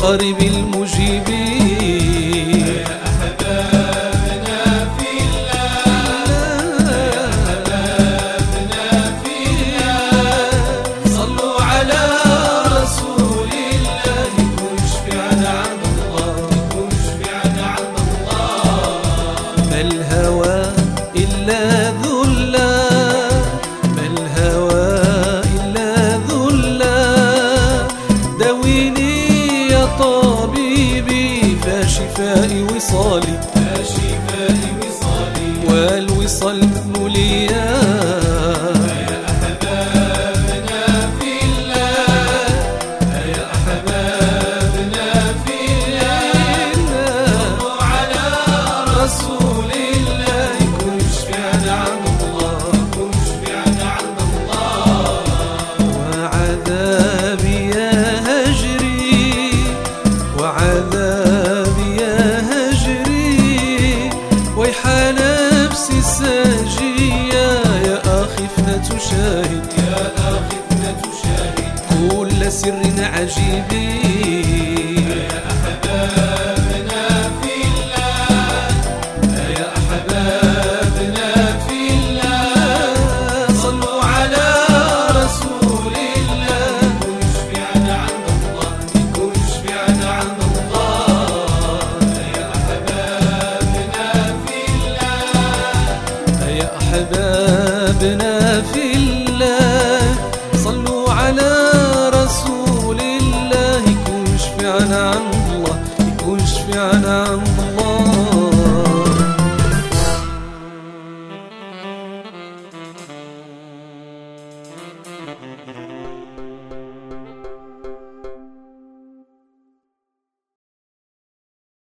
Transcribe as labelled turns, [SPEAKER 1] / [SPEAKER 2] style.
[SPEAKER 1] القريب المجيب.
[SPEAKER 2] يا أحبابنا في الله، يا أحبابنا في الله، صلوا على رسول الله، واشفعنا عند الله، واشفعنا عند الله.
[SPEAKER 1] ما الهوى إلا ذلا، ما الهوى إلا ذلا، داويني يا طبيبي فشفائي وصالي،
[SPEAKER 2] فشفائي وصالي،
[SPEAKER 1] والوصال مثل ليا.
[SPEAKER 2] يا أحبابنا في الله، يا أحبابنا في الله، صلوا على رسول الله، واشفعنا عند الله، واشفعنا عند الله.
[SPEAKER 1] وعذابي يا هجري، وعذابي يا هجري، ويح نفسي الساجية، يا أخي افنى تشاهد،
[SPEAKER 2] يا أخي افنى تشاهد،
[SPEAKER 1] كل سر عجيب.
[SPEAKER 2] يا أحبابنا في الله، يا أحبابنا في الله، صلوا على رسول الله، واشفعنا عند الله، واشفعنا عند الله. يا أحبابنا في الله،
[SPEAKER 1] يا أحبابنا في الله، صلوا على رسول الله، يكون شفعنا عند الله، يكون شفعنا عند الله.